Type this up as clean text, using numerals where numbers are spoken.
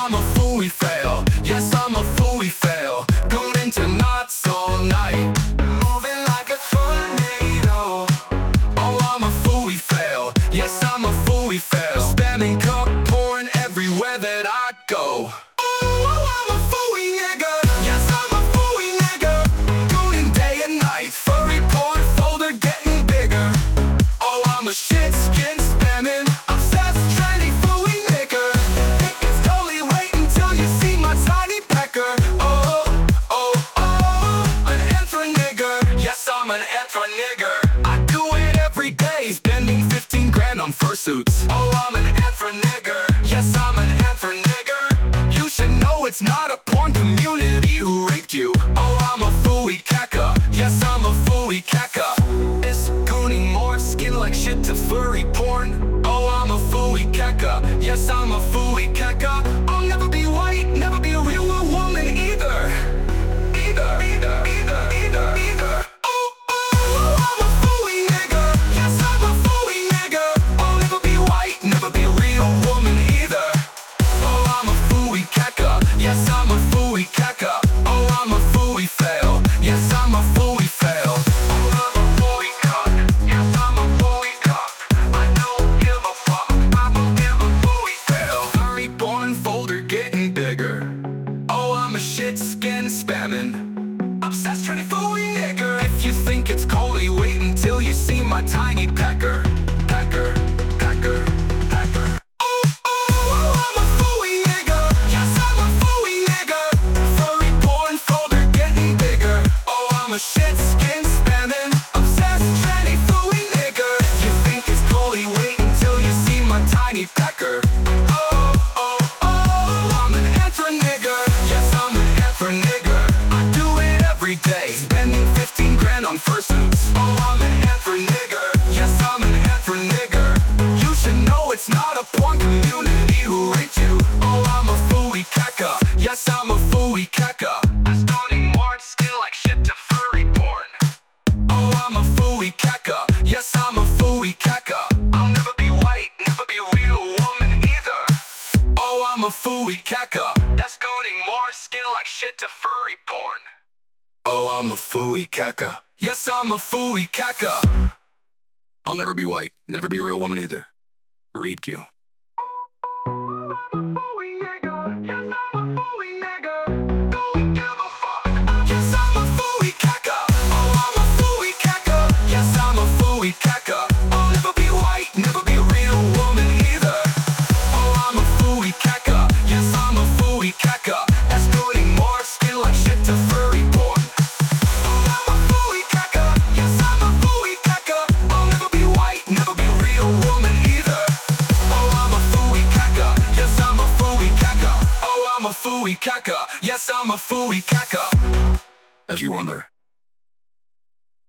I'm a fooey fail. Yes, I'm a fooey fail. Going into knots all night, moving like a tornado. Oh, I'm a fooey fail. Yes, I'm a fooey fail. Spamming cock porn everywhere that I go. Oh, I'm a fooey nigga. Yes, I'm a fooey nigga. Doing day and night. Furry porn folder getting bigger. Oh, I'm a shit skin spamming, obsessed, trendy fooey nigga. It's totally wait until you see my tiny pecker. Oh, oh, oh, an anthra nigger. Yes, I'm an anthra nigger. I do it every day, spending 15 grand on fursuits. Oh, I'm an anthra nigger. Yes, I'm an anthra nigger. You should know it's not a porn community who raped you. Oh, I'm a fooey caca. Yes, I'm a fooey caca. It's gooning more skin like shit to furry porn. Oh, I'm a fooey caca. Yes, I'm a fooey caca. I'll never be white, never be a real woman either. Either. Oh, I'm a fooey nigga. Yes, I'm a fooey nigga. I'll never be white, never be a real woman either. Oh, I'm a fooey caca. Yes, I'm a fooey caca. Oh, I'm a fooey fail. Yes, I'm a fooey fail. Oh, I'm a fooey cock. Yes, I'm a fooey cock. I don't give a fuck. I'm a fooey fail. Furry porn folder getting bigger. Oh, I'm a shit skin spamming, obsessed trendy fooey nigger. If you think it's coldy, wait until you see my tiny pecker. Pecker. Oh, I'm a fooey nigga. Yes, I'm a fooey nigga. Furry porn folder getting bigger. Oh, I'm a shit skin spamming, obsessed, trendy fooey nigga. You think it's coldy, wait until you see my tiny pecker. Oh, I'm an anthra nigger. Yes, I'm an anthra nigger. I do it every day, spending 15 grand on fursuits. Oh, I'm an anthra nigger. Yes, I'm an anthra nigger. You should know it's not a porn community who raped you. Oh, I'm a fooey caca. Yes, I'm a fooey caca. I'm starting more skill like shit to furry porn. Oh, I'm a fooey caca. Yes, I'm a fooey caca. I'll never be white, never be a real woman either. Oh, I'm a fooey caca. That's coding more skill like shit to furry porn. Oh, I'm a fooey caca. Yes, I'm a fooey caca. I'll never be white, never be a real woman either. Read Q. Yes, I'm a fooey caca. Oh, I'm a fooey caca. Yes, I'm a fooey caca. I'll never be white, never be a real woman either. Oh, I'm a fooey caca. Yes, I'm a fooey caca. That's coding more skill like shit to furry porn. Oh, I'm a fooey caca. Yes, I'm a fooey caca. I'll never be white, never be a real woman either. Oh, I'm a fooey caca. Yes, I'm a fooey caca. Oh, I'm a fooey caca. Yes, I'm a fooey caca. If you wonder.